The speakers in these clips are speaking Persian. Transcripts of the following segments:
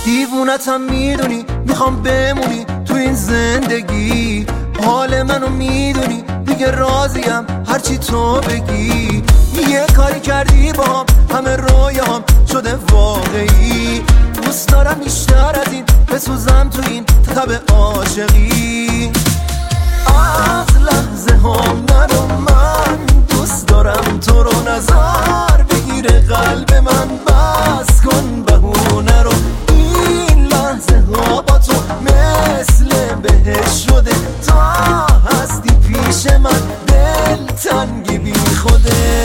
دیوونتم میدونی، میخوام بمونی تو این زندگی. حال منو میدونی دیگه راضیم هرچی تو بگی. یه کاری کردی با همه رویام شده واقعی. دوست دارم بیشتر از این بسوزم تو این تب عاشقی. از لحظه هم نرو، من دوست دارم تو رو نظر بگیره قلب من. بس کن بهونه رو، این لحظه ها با تو مثل بهش شده. تا هستی پیش من دل تنگی بی خوده.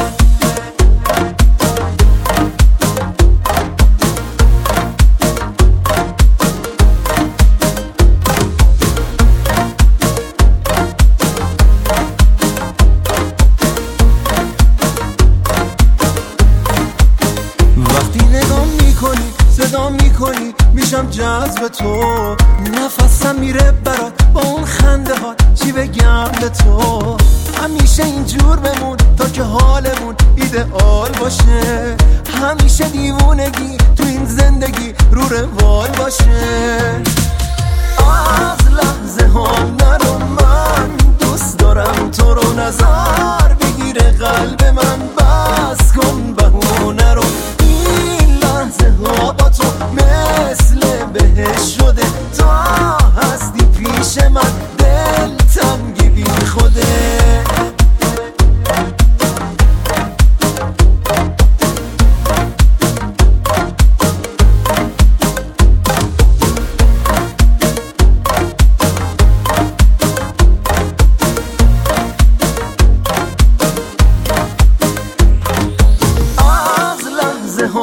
صدا میکنی میشم جذب تو، نفسم میره برات با اون خنده ها. چی بگم به تو؟ همیشه اینجور بمون تا که حالمون ایدئال باشه. همیشه دیوونگی تو این زندگی رو روال باشه. از لحظه ها نرو، من دوست دارم تو رو نظر بگیره قلب من. بس کن بهونه رو، این لحظه ها با تو مثل بهش شده. تا هستی پیش من دل تنگی بی خوده.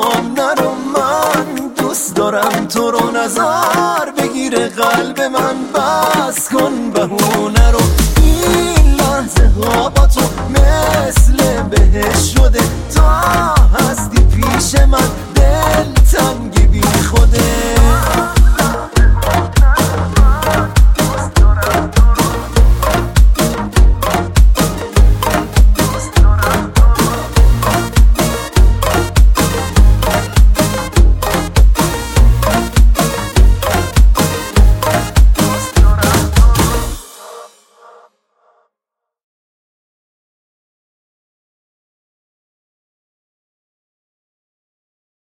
دارم تو رو نظر بگیره قلب من.